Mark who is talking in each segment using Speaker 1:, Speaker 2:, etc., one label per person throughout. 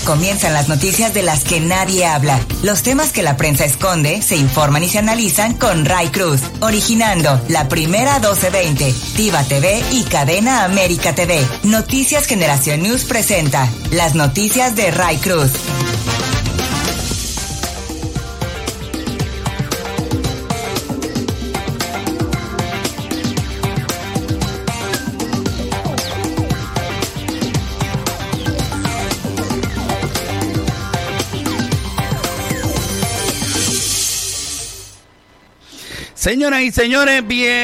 Speaker 1: comienzan las noticias de las que nadie habla. Los temas que la prensa esconde se informan y se analizan con Ray Cruz, originando la primera 1220, Diva TV y Cadena América TV. Noticias Generación News presenta las noticias de Ray Cruz.
Speaker 2: Señoras y señores,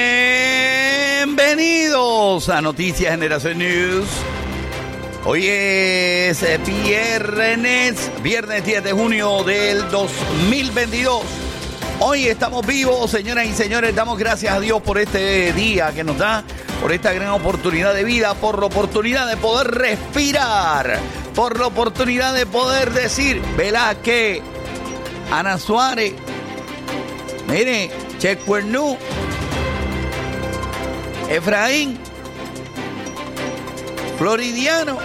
Speaker 2: bienvenidos a Noticias Generación News. Hoy es viernes 10 de junio del 2022. Hoy estamos vivos, señoras y señores. Damos gracias a Dios por este día que nos da, por esta gran oportunidad de vida, por la oportunidad de poder respirar, por la oportunidad de poder decir, ¿verdad? Que Ana Suárez, mire, Checuernú, Efraín, Floridiano,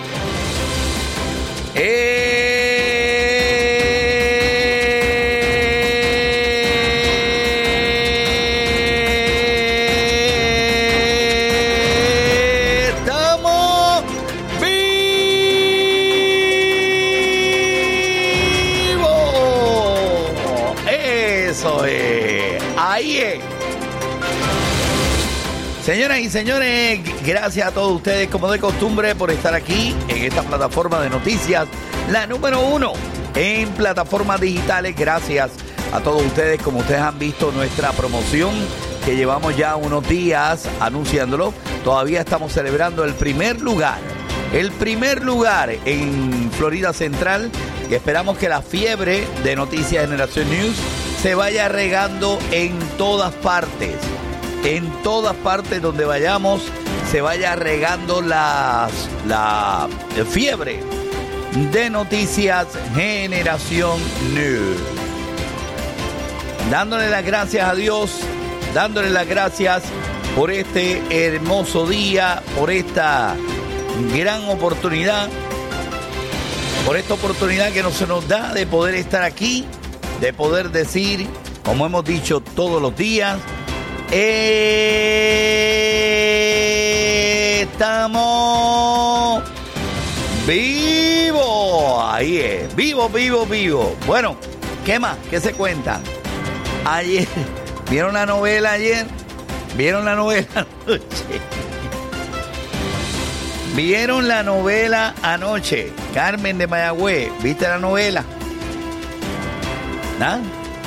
Speaker 2: estamos vivos. Eso es. Ahí es. Señoras y señores, gracias a todos ustedes, como de costumbre, por estar aquí en esta plataforma de noticias, la número 1 en plataformas digitales. Gracias a todos ustedes, como ustedes han visto nuestra promoción, que llevamos ya unos días anunciándolo. Todavía estamos celebrando el primer lugar en Florida Central, y esperamos que la fiebre de Noticias Generación News se vaya regando en todas partes. En todas partes donde vayamos se vaya regando la fiebre de Noticias Generación News. Dándole las gracias a Dios, dándole las gracias por este hermoso día, por esta gran oportunidad, por esta oportunidad que se nos da de poder estar aquí, de poder decir, como hemos dicho todos los días, estamos vivos. Ahí es, vivo. Bueno, ¿qué más? ¿Qué se cuentan? Ayer, ¿vieron la novela ayer? ¿Vieron la novela anoche? ¿Vieron la novela anoche? Carmen de Mayagüez, ¿viste la novela? ¿Nada?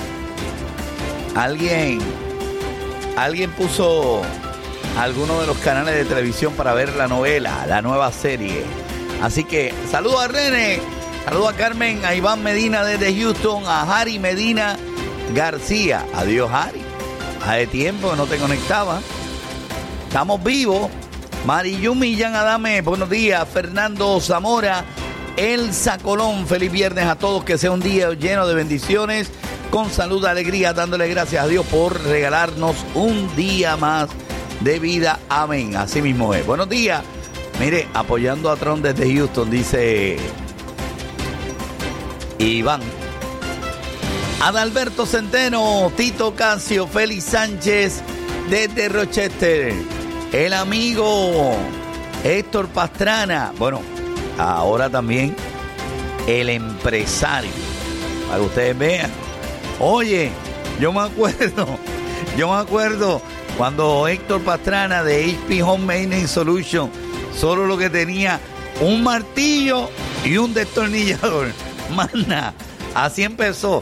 Speaker 2: Alguien puso alguno de los canales de televisión para ver la novela, la nueva serie. Así que saludos a René, saludos a Carmen, a Iván Medina desde Houston, a Harry Medina García. Adiós, Harry. Hace tiempo que no te conectaba. Estamos vivos. Mariyumi Yan Adame, buenos días. Fernando Zamora, Elsa Colón, feliz viernes a todos. Que sea un día lleno de bendiciones, con salud, alegría, dándole gracias a Dios por regalarnos un día más de vida. Amén. Así mismo es. Buenos días. Mire, apoyando a Tron desde Houston, dice Iván. Adalberto Centeno, Tito Casio, Félix Sánchez desde Rochester. El amigo Héctor Pastrana. Bueno, ahora también el empresario. Para que ustedes vean. Oye, yo me acuerdo cuando Héctor Pastrana de HP Home Maintenance Solution solo lo que tenía un martillo y un destornillador. Mana, así empezó.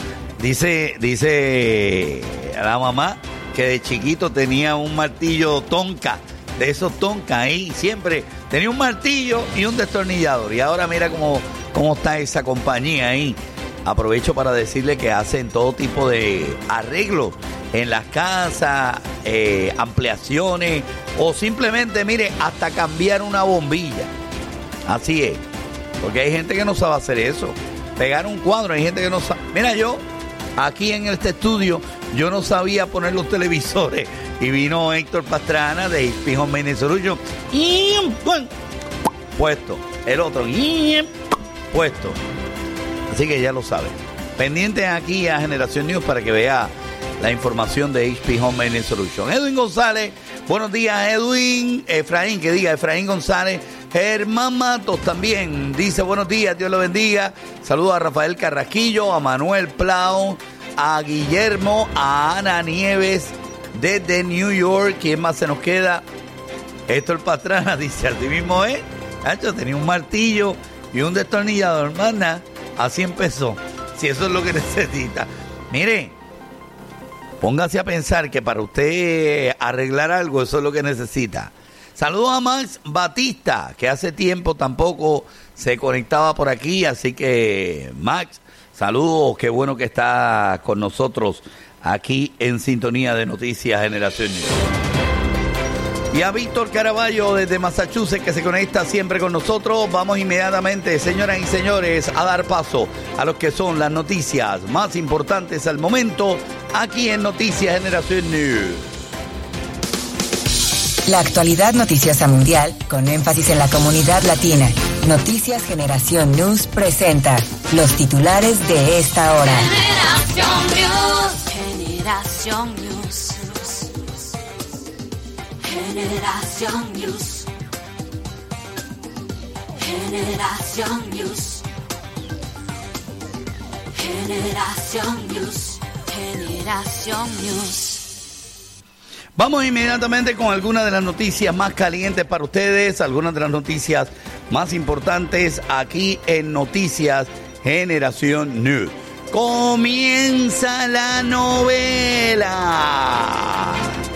Speaker 2: Dice la mamá que de chiquito tenía un martillo Tonka, de esos Tonka ahí, siempre tenía un martillo y un destornillador. Y ahora mira cómo está esa compañía ahí. Aprovecho para decirle que hacen todo tipo de arreglos en las casas, ampliaciones, o simplemente, mire, hasta cambiar una bombilla. Así es, porque hay gente que no sabe hacer eso, pegar un cuadro. Hay gente que no sabe. Mira, yo aquí en este estudio yo no sabía poner los televisores, y vino Héctor Pastrana de HP Home Maintenance Solution y puesto el otro, expuestos. Así que ya lo saben. Pendientes aquí a Generación News para que vea la información de HP Home Maintenance Solution. Edwin González, buenos días Edwin. Efraín González. Germán Matos también dice buenos días, Dios lo bendiga. Saludos a Rafael Carrasquillo, a Manuel Plau, a Guillermo, a Ana Nieves desde New York. ¿Quién más se nos queda? Héctor Pastrana dice, así mismo es. Nacho tenía un martillo y un destornillador, hermana. Así empezó. Si eso es lo que necesita. Mire, póngase a pensar que para usted arreglar algo, eso es lo que necesita. Saludos a Max Batista, que hace tiempo tampoco se conectaba por aquí. Así que, Max, saludos. Qué bueno que está con nosotros aquí en sintonía de Noticias Generación News. Y a Víctor Caraballo desde Massachusetts, que se conecta siempre con nosotros. Vamos inmediatamente, señoras y señores, a dar paso a lo que son las noticias más importantes al momento aquí en Noticias Generación News.
Speaker 1: La actualidad noticiosa mundial con énfasis en la comunidad latina. Noticias Generación News presenta los titulares de esta hora.
Speaker 3: Generación News. Generación News. Generación News. Generación News. Generación News. Generación News.
Speaker 2: Vamos inmediatamente con algunas de las noticias más calientes para ustedes, algunas de las noticias más importantes aquí en Noticias Generación News. Comienza la novela.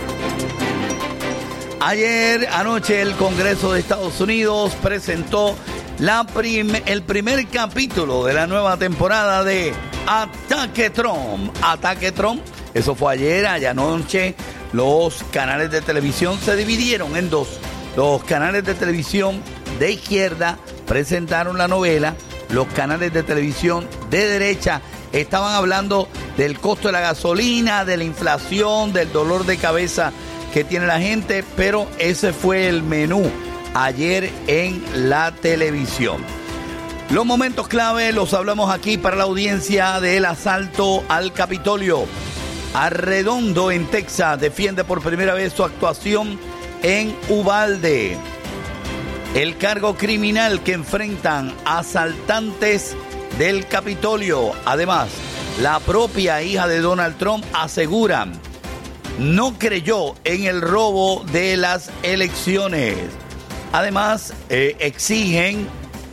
Speaker 2: Anoche el Congreso de Estados Unidos presentó el primer capítulo de la nueva temporada de Ataque Trump. Ataque Trump, eso fue ayer, anoche. Los canales de televisión se dividieron en dos. Los canales de televisión de izquierda presentaron la novela. Los canales de televisión de derecha estaban hablando del costo de la gasolina, de la inflación, del dolor de cabeza que tiene la gente, pero ese fue el menú ayer en la televisión. Los momentos clave los hablamos aquí para la audiencia del asalto al Capitolio. Arredondo en Texas defiende por primera vez su actuación en Uvalde. El cargo criminal que enfrentan asaltantes del Capitolio. Además, la propia hija de Donald Trump asegura no creyó en el robo de las elecciones. Además, exigen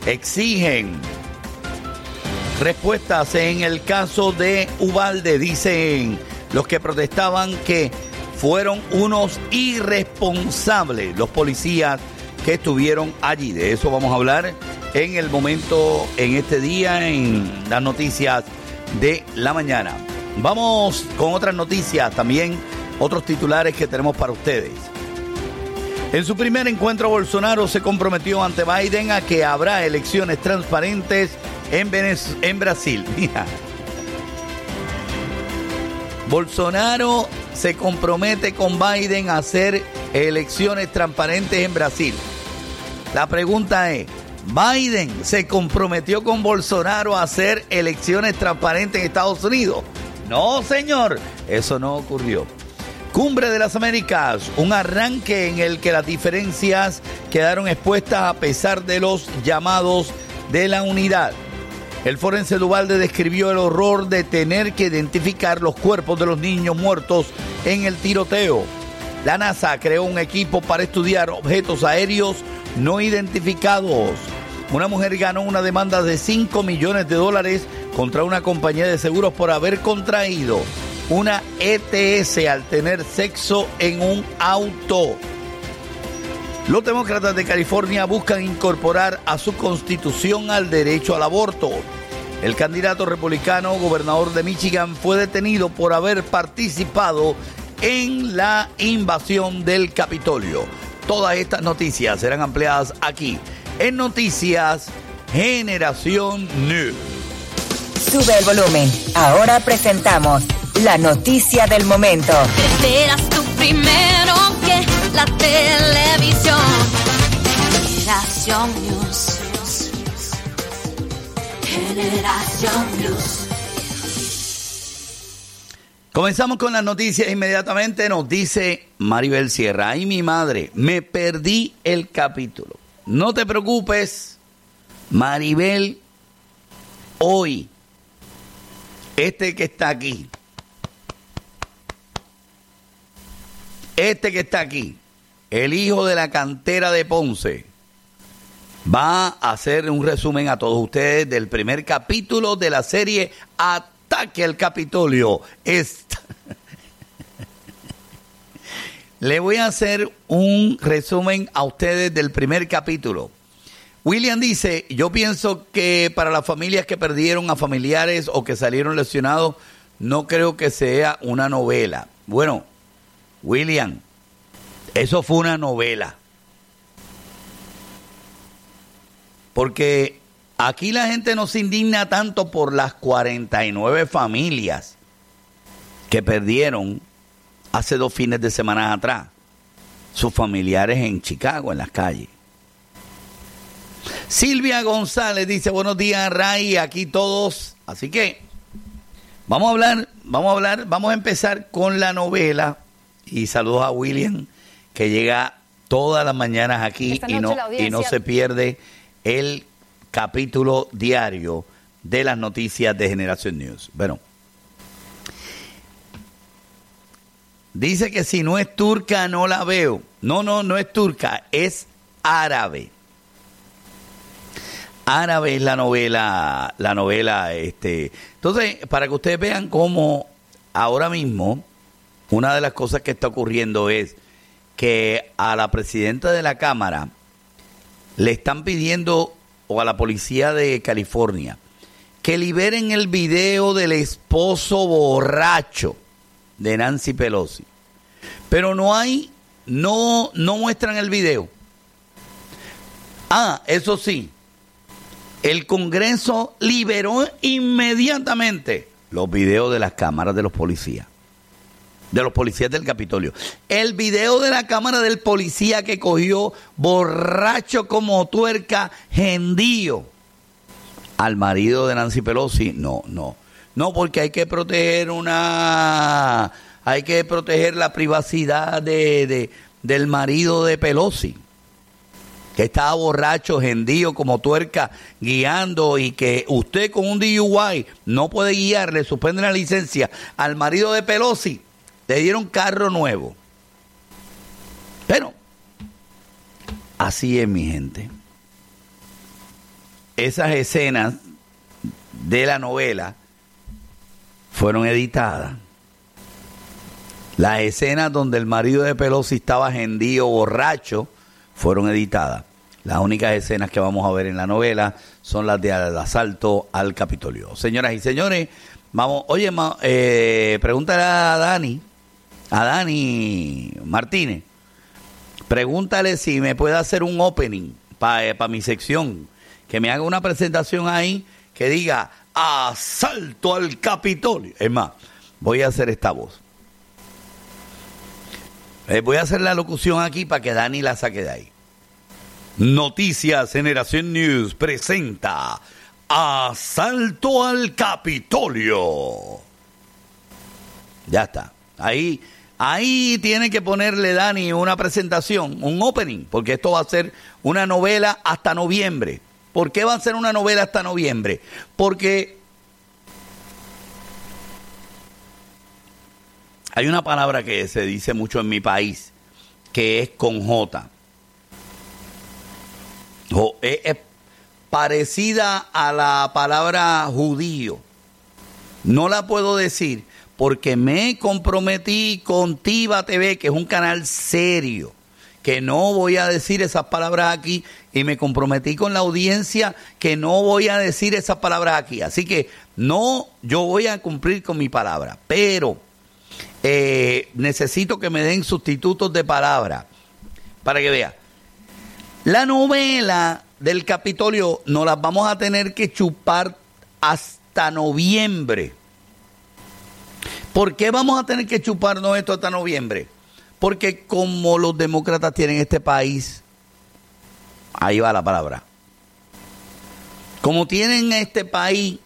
Speaker 2: respuestas en el caso de Uvalde. Dicen los que protestaban que fueron unos irresponsables los policías que estuvieron allí. De eso vamos a hablar en el momento, en este día, en las noticias de la mañana. Vamos con otras noticias también, otros titulares que tenemos para ustedes. En su primer encuentro, Bolsonaro se comprometió ante Biden a que habrá elecciones transparentes en Brasil. Mira. Bolsonaro se compromete con Biden a hacer elecciones transparentes en Brasil. La pregunta es, ¿Biden se comprometió con Bolsonaro a hacer elecciones transparentes en Estados Unidos? No, señor, eso no ocurrió. Cumbre de las Américas, un arranque en el que las diferencias quedaron expuestas a pesar de los llamados de la unidad. El forense de Uvalde describió el horror de tener que identificar los cuerpos de los niños muertos en el tiroteo. La NASA creó un equipo para estudiar objetos aéreos no identificados. Una mujer ganó una demanda de $5 millones contra una compañía de seguros por haber contraído una ETS al tener sexo en un auto. Los demócratas de California buscan incorporar a su constitución al derecho al aborto. El candidato republicano, gobernador de Michigan, fue detenido por haber participado en la invasión del Capitolio. Todas estas noticias serán ampliadas aquí en Noticias Generación News.
Speaker 1: Sube el volumen. Ahora presentamos la noticia del momento.
Speaker 3: Serás tú primero que la televisión. Generación News. Generación News.
Speaker 2: Comenzamos con las noticias inmediatamente. Nos dice Maribel Sierra: ay, mi madre, me perdí el capítulo. No te preocupes, Maribel. Hoy, este que está aquí, el hijo de la cantera de Ponce, va a hacer un resumen a todos ustedes del primer capítulo de la serie Ataque al Capitolio. Le voy a hacer un resumen a ustedes del primer capítulo. William dice: yo pienso que para las familias que perdieron a familiares o que salieron lesionados, no creo que sea una novela. Bueno, William, eso fue una novela. Porque aquí la gente no se indigna tanto por las 49 familias que perdieron hace 2 fines de semana atrás sus familiares en Chicago, en las calles. Silvia González dice: buenos días, Ray, aquí todos. Así que vamos a empezar con la novela. Y saludos a William, que llega todas las mañanas aquí y no se pierde el capítulo diario de las noticias de Generación News. Bueno, dice que si no es turca no la veo. No es turca, es árabe. Árabe es la novela. Entonces, para que ustedes vean cómo ahora mismo una de las cosas que está ocurriendo es que a la presidenta de la Cámara le están pidiendo, o a la policía de California, que liberen el video del esposo borracho de Nancy Pelosi. Pero no muestran el video. Eso sí, el Congreso liberó inmediatamente los videos de las cámaras de los policías del Capitolio. El video de la cámara del policía que cogió borracho como tuerca, gendío, al marido de Nancy Pelosi. No, porque hay que proteger la privacidad del marido de Pelosi, que estaba borracho, gendío como tuerca, guiando, y que usted con un DUI no puede guiar, le suspenden la licencia. Al marido de Pelosi le dieron carro nuevo. Pero así es, mi gente. Esas escenas de la novela fueron editadas. Las escenas donde el marido de Pelosi estaba gendío, borracho, fueron editadas. Las únicas escenas que vamos a ver en la novela son las del asalto al Capitolio. Señoras y señores, vamos. Oye, pregúntale a Dani Martínez. Pregúntale si me puede hacer un opening para mi sección. Que me haga una presentación ahí que diga asalto al Capitolio. Es más, voy a hacer esta voz. Voy a hacer la locución aquí para que Dani la saque de ahí. Noticias Generación News presenta asalto al Capitolio. Ya está. Ahí tiene que ponerle, Dani, una presentación, un opening, porque esto va a ser una novela hasta noviembre. ¿Por qué va a ser una novela hasta noviembre? Porque hay una palabra que se dice mucho en mi país, que es con J. Es parecida a la palabra judío. No la puedo decir porque me comprometí con Tiva TV, que es un canal serio, que no voy a decir esas palabras aquí, y me comprometí con la audiencia que no voy a decir esas palabras aquí. Así que yo voy a cumplir con mi palabra, pero necesito que me den sustitutos de palabra para que vea. La novela del Capitolio nos las vamos a tener que chupar hasta noviembre. ¿Por qué vamos a tener que chuparnos esto hasta noviembre? Porque como los demócratas tienen este país, ahí va la palabra, como tienen este país,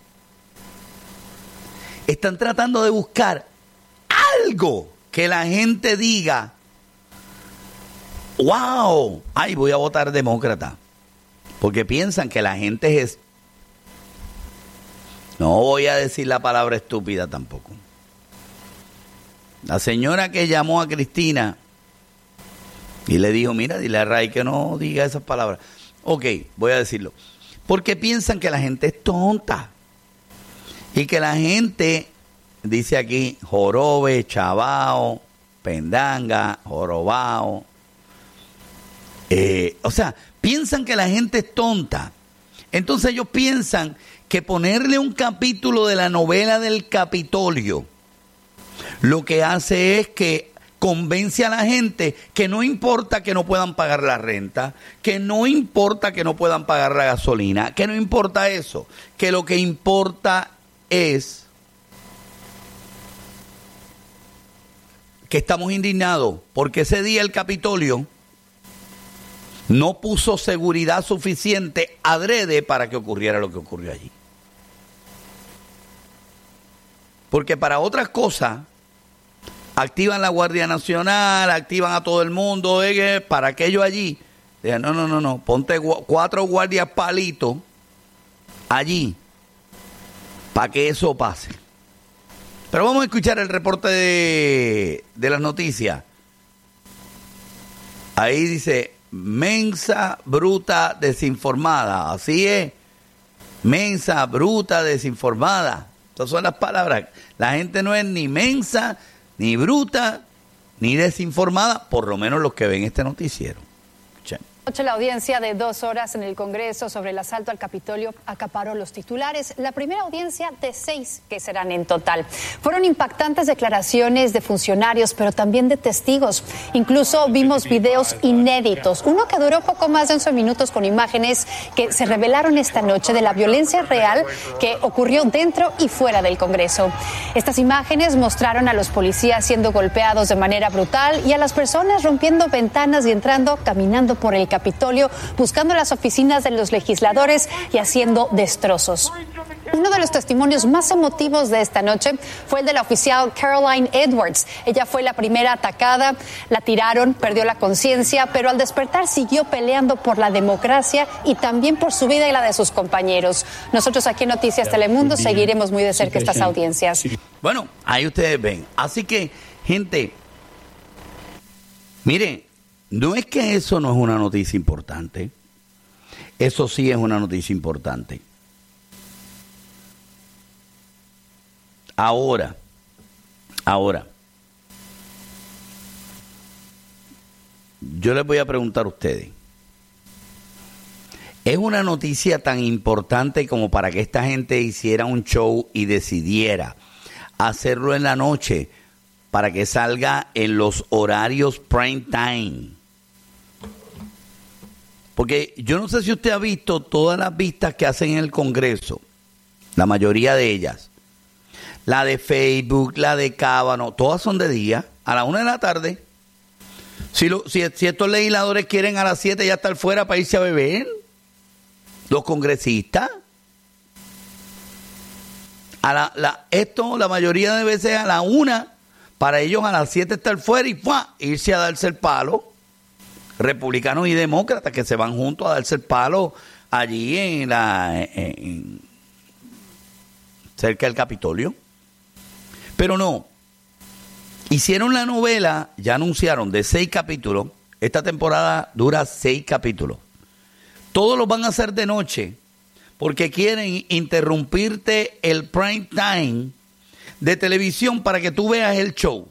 Speaker 2: están tratando de buscar algo que la gente diga, wow, ay, voy a votar demócrata, porque piensan que la gente es... No voy a decir la palabra estúpida tampoco. La señora que llamó a Cristina y le dijo, mira, dile a Ray que no diga esas palabras. Ok, voy a decirlo. Porque piensan que la gente es tonta. Y que la gente, dice aquí, jorobe, chavao, pendanga, jorobao. O sea, piensan que la gente es tonta. Entonces ellos piensan que ponerle un capítulo de la novela del Capitolio lo que hace es que convence a la gente que no importa que no puedan pagar la renta, que no importa que no puedan pagar la gasolina, que no importa eso, que lo que importa es que estamos indignados porque ese día el Capitolio no puso seguridad suficiente adrede para que ocurriera lo que ocurrió allí. Porque para otras cosas activan la Guardia Nacional, activan a todo el mundo, para aquello allí. Digan, no, ponte 4 guardias palitos allí para que eso pase. Pero vamos a escuchar el reporte de las noticias. Ahí dice, mensa, bruta, desinformada. Así es, mensa, bruta, desinformada. Estas son las palabras. La gente no es ni mensa, ni bruta, ni desinformada, por lo menos los que ven este noticiero.
Speaker 4: La audiencia de 2 horas en el Congreso sobre el asalto al Capitolio acaparó los titulares. La primera audiencia de 6 que serán en total. Fueron impactantes declaraciones de funcionarios, pero también de testigos. Incluso vimos videos inéditos. Uno que duró poco más de 11 minutos con imágenes que se revelaron esta noche de la violencia real que ocurrió dentro y fuera del Congreso. Estas imágenes mostraron a los policías siendo golpeados de manera brutal y a las personas rompiendo ventanas y entrando, caminando por el Capitolio, buscando las oficinas de los legisladores y haciendo destrozos. Uno de los testimonios más emotivos de esta noche fue el de la oficial Caroline Edwards. Ella fue la primera atacada, la tiraron, perdió la conciencia, pero al despertar siguió peleando por la democracia y también por su vida y la de sus compañeros. Nosotros aquí en Noticias Telemundo seguiremos muy de cerca estas audiencias.
Speaker 2: Bueno, ahí ustedes ven. Así que, gente, miren, no es que eso no es una noticia importante. Eso sí es una noticia importante. Ahora, yo les voy a preguntar a ustedes. ¿Es una noticia tan importante como para que esta gente hiciera un show y decidiera hacerlo en la noche para que salga en los horarios prime time? Porque yo no sé si usted ha visto todas las vistas que hacen en el Congreso, la mayoría de ellas, la de Facebook, la de Cábano, todas son de día, a la 1 de la tarde. Si estos legisladores quieren a las 7 ya estar fuera para irse a beber, los congresistas, la mayoría de veces a la 1, para ellos a las 7 estar fuera y ¡fua! Irse a darse el palo. Republicanos y demócratas que se van juntos a darse el palo allí cerca del Capitolio. Pero no, hicieron la novela, ya anunciaron, de 6 capítulos. Esta temporada dura 6 capítulos. Todos los van a hacer de noche porque quieren interrumpirte el prime time de televisión para que tú veas el show.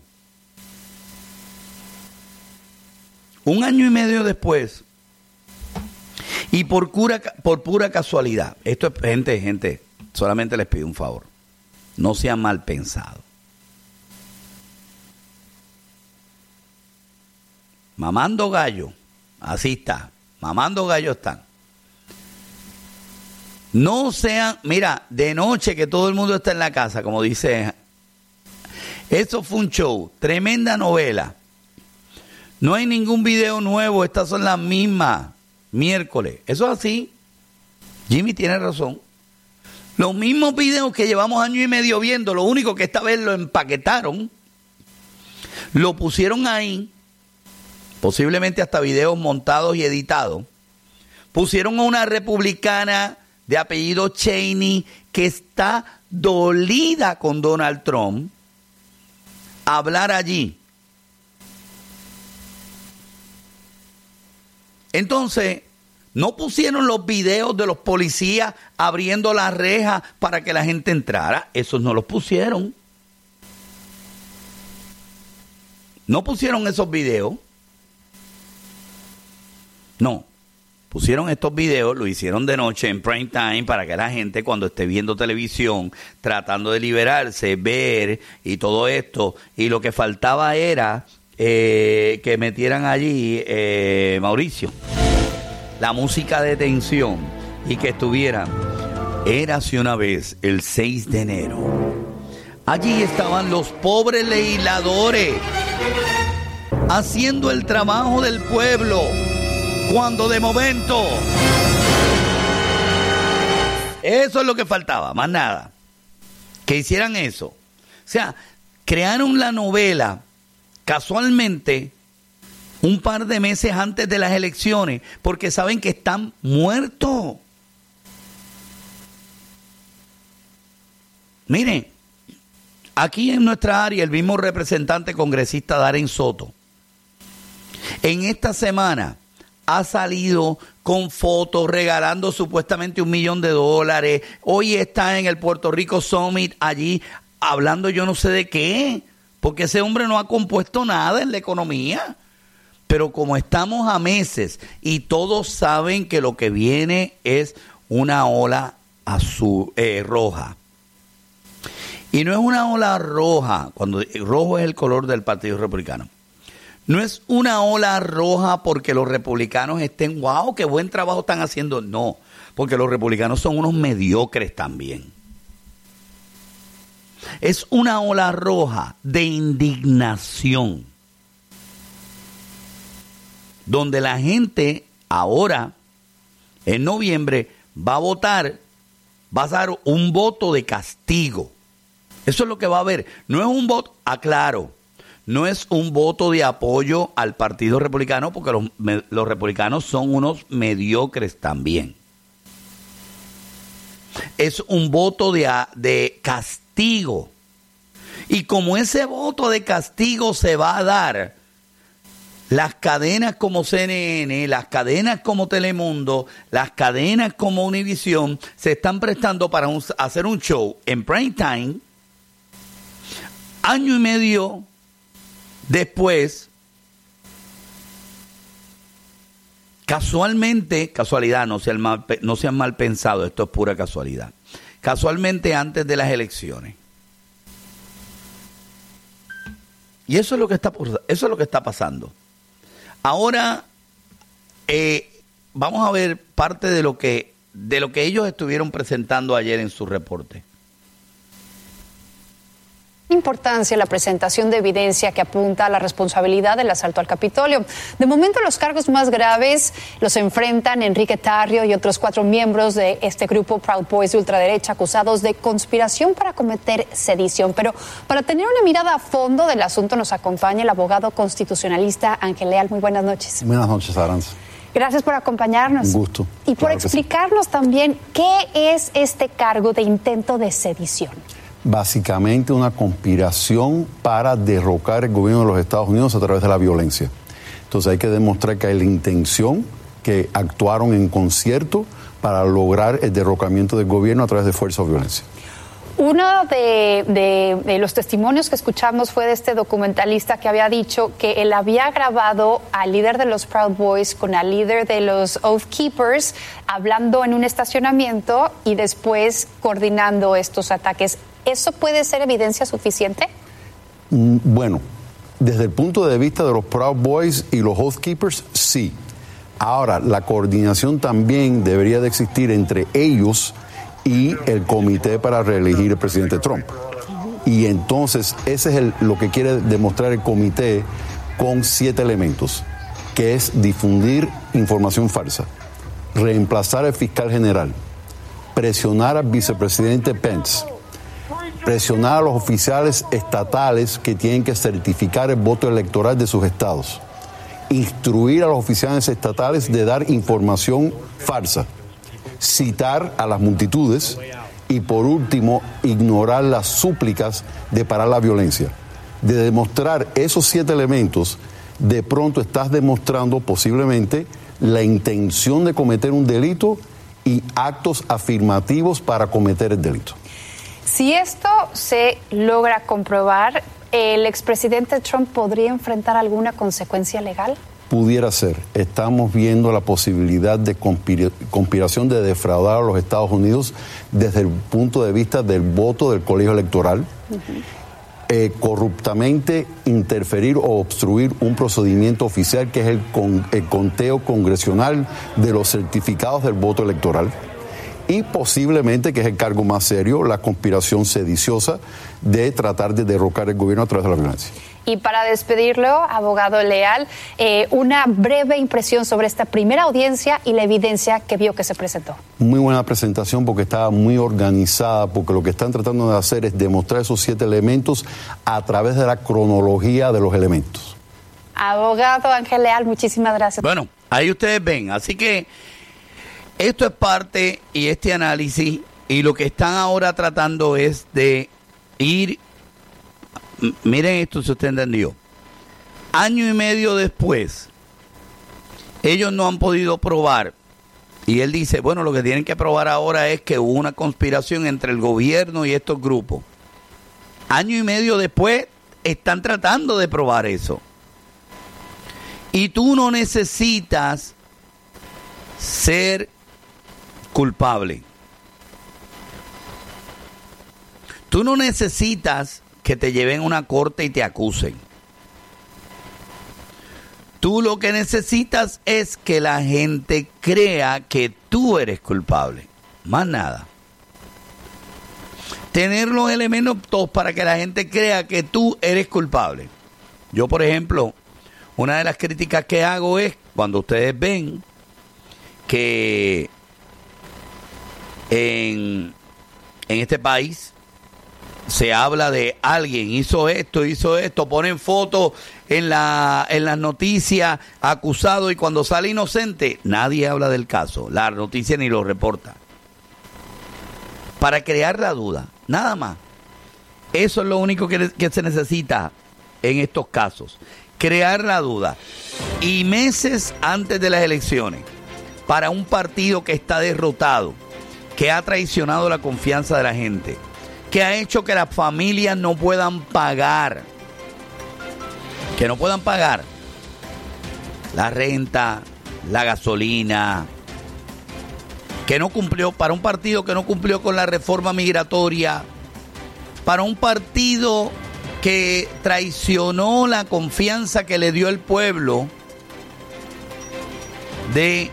Speaker 2: 1 año y medio después, y por pura casualidad, esto es, gente, solamente les pido un favor, no sean mal pensados. Mamando gallo, así está, mamando gallo están. No sean, mira, de noche que todo el mundo está en la casa, como dice, eso fue un show, tremenda novela. No hay ningún video nuevo, estas son las mismas, miércoles. Eso es así. Jimmy tiene razón. Los mismos videos que llevamos año y medio viendo, lo único que esta vez lo empaquetaron, lo pusieron ahí, posiblemente hasta videos montados y editados. Pusieron a una republicana de apellido Cheney que está dolida con Donald Trump a hablar allí. Entonces, no pusieron los videos de los policías abriendo las rejas para que la gente entrara. Esos no los pusieron. No pusieron esos videos. No. Pusieron estos videos, lo hicieron de noche en prime time para que la gente cuando esté viendo televisión, tratando de liberarse, ver y todo esto. Y lo que faltaba era que metieran allí, Mauricio, la música de tensión y que estuvieran. Érase una vez el 6 de enero. Allí estaban los pobres legisladores haciendo el trabajo del pueblo. Cuando de momento, eso es lo que faltaba, más nada, que hicieran eso. O sea, crearon la novela casualmente un par de meses antes de las elecciones, porque saben que están muertos. Miren, aquí en nuestra área, el mismo representante congresista Darren Soto, en esta semana ha salido con fotos regalando supuestamente $1 millón. Hoy está en el Puerto Rico Summit allí hablando yo no sé de qué, porque ese hombre no ha compuesto nada en la economía. Pero como estamos a meses y todos saben que lo que viene es una ola roja. Y no es una ola roja, cuando rojo es el color del Partido Republicano. No es una ola roja porque los republicanos estén, wow, qué buen trabajo están haciendo. No, porque los republicanos son unos mediocres también. Es una ola roja de indignación, donde la gente ahora, en noviembre, va a votar, va a dar un voto de castigo. Eso es lo que va a haber. No es un voto, aclaro, no es un voto de apoyo al Partido Republicano, porque los republicanos son unos mediocres también. Es un voto de castigo. Y como ese voto de castigo se va a dar, las cadenas como CNN, las cadenas como Telemundo, las cadenas como Univision se están prestando para hacer un show en prime time, año y medio después, casualidad, no sean mal pensados, esto es pura casualidad, casualmente antes de las elecciones. Y eso es lo que está pasando. Ahora vamos a ver parte de lo que ellos estuvieron presentando ayer en su reporte.
Speaker 4: Importancia la presentación de evidencia que apunta a la responsabilidad del asalto al Capitolio. De momento, los cargos más graves los enfrentan Enrique Tarrio y otros 4 miembros de este grupo Proud Boys de ultraderecha acusados de conspiración para cometer sedición. Pero para tener una mirada a fondo del asunto nos acompaña el abogado constitucionalista Ángel Leal. Muy buenas noches.
Speaker 5: Buenas noches, Aranza.
Speaker 4: Gracias por acompañarnos.
Speaker 5: Un gusto.
Speaker 4: Y por explicarnos también qué es este cargo de intento de sedición.
Speaker 5: Básicamente una conspiración para derrocar el gobierno de los Estados Unidos a través de la violencia. Entonces hay que demostrar que hay la intención, que actuaron en concierto para lograr el derrocamiento del gobierno a través de fuerza o violencia.
Speaker 4: Uno de los testimonios que escuchamos fue de este documentalista que había dicho que él había grabado al líder de los Proud Boys con al líder de los Oath Keepers hablando en un estacionamiento y después coordinando estos ataques. ¿Eso puede ser evidencia suficiente?
Speaker 5: Bueno, desde el punto de vista de los Proud Boys y los Oath Keepers, sí. Ahora, la coordinación también debería de existir entre ellos y el comité para reelegir al presidente Trump. Y entonces, ese es lo que quiere demostrar el comité con 7 elementos, que es difundir información falsa, reemplazar al fiscal general, presionar al vicepresidente Pence, presionar a los oficiales estatales que tienen que certificar el voto electoral de sus estados, instruir a los oficiales estatales de dar información falsa, citar a las multitudes y, por último, ignorar las súplicas de parar la violencia. De demostrar esos 7 elementos, de pronto estás demostrando posiblemente la intención de cometer un delito y actos afirmativos para cometer el delito.
Speaker 4: Si esto se logra comprobar, ¿el expresidente Trump podría enfrentar alguna consecuencia legal?
Speaker 5: Pudiera ser. Estamos viendo la posibilidad de conspiración de defraudar a los Estados Unidos desde el punto de vista del voto del colegio electoral, corruptamente interferir o obstruir un procedimiento oficial que es el conteo congresional de los certificados del voto electoral. Y posiblemente, que es el cargo más serio, la conspiración sediciosa de tratar de derrocar el gobierno a través de la violencia.
Speaker 4: Y para despedirlo, abogado Leal, una breve impresión sobre esta primera audiencia y la evidencia que vio que se presentó.
Speaker 5: Muy buena presentación porque estaba muy organizada, porque lo que están tratando de hacer es demostrar esos 7 elementos a través de la cronología de los elementos.
Speaker 4: Abogado Ángel Leal, muchísimas gracias.
Speaker 2: Bueno, ahí ustedes ven, así que esto es parte y este análisis, y lo que están ahora tratando es de ir, miren esto si usted entendió, año y medio después, ellos no han podido probar, y él dice, bueno, lo que tienen que probar ahora es que hubo una conspiración entre el gobierno y estos grupos. Año y medio después están tratando de probar eso. Y tú no necesitas ser culpable. Tú no necesitas que te lleven a una corte y te acusen. Tú lo que necesitas es que la gente crea que tú eres culpable. Más nada. Tener los elementos para que la gente crea que tú eres culpable. Yo, por ejemplo, una de las críticas que hago es cuando ustedes ven que en este país se habla de alguien hizo esto, ponen fotos en las noticias, acusado, y cuando sale inocente, nadie habla del caso, la noticia ni lo reporta. Para crear la duda, nada más. Eso es lo único que se necesita en estos casos, crear la duda. Y meses antes de las elecciones, para un partido que está derrotado, que ha traicionado la confianza de la gente, que ha hecho que las familias no puedan pagar, la renta, la gasolina, que no cumplió, para un partido que no cumplió con la reforma migratoria, para un partido que traicionó la confianza que le dio el pueblo de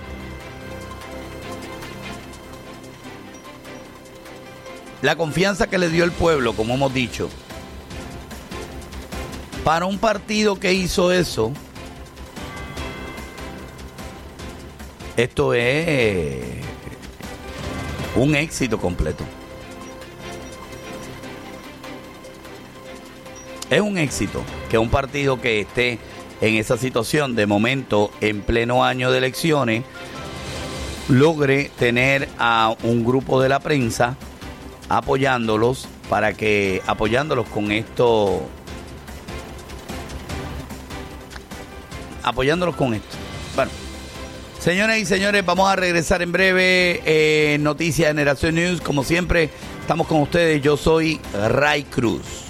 Speaker 2: la confianza que le dio el pueblo, como hemos dicho. Para un partido que hizo eso, esto es un éxito completo. Es un éxito que un partido que esté en esa situación de momento, en pleno año de elecciones, logre tener a un grupo de la prensa apoyándolos con esto, Bueno, señoras y señores, vamos a regresar en breve. Noticias de Generación News, como siempre, estamos con ustedes. Yo soy Ray Cruz.